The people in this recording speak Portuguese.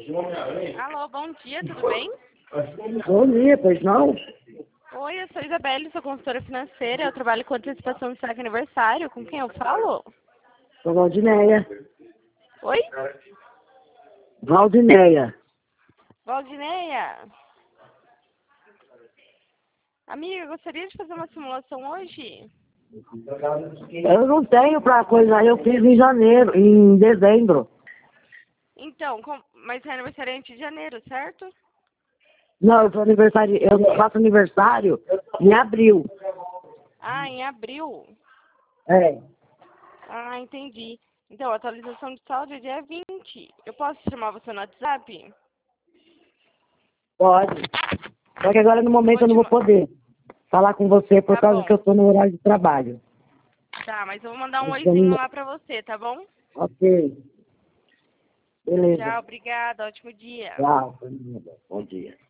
Alô, bom dia, tudo bem? Bom dia, pois não? Oi, eu sou Isabelle, sou consultora financeira, eu trabalho com antecipação de saque aniversário. Com quem eu falo? Sou Valdineia. Oi? Valdineia. Valdineia? Amiga, eu gostaria de fazer uma simulação hoje? Eu não tenho pra coisa, eu fiz em janeiro, em dezembro. Então, mas é aniversariante de janeiro, certo? Não, eu faço aniversário em abril. Ah, em abril. É, Ah, entendi. Então, a atualização de saldo é dia 20. Eu posso chamar você no WhatsApp? pode. Só que agora no momento eu não vou poder falar com você por Tá causa que eu bom. estou no horário de trabalho. Tá, mas eu vou mandar um oizinho Então, lá pra você, tá bom? ok. Beleza. Tchau, obrigada, ótimo dia. Tchau. Bom dia.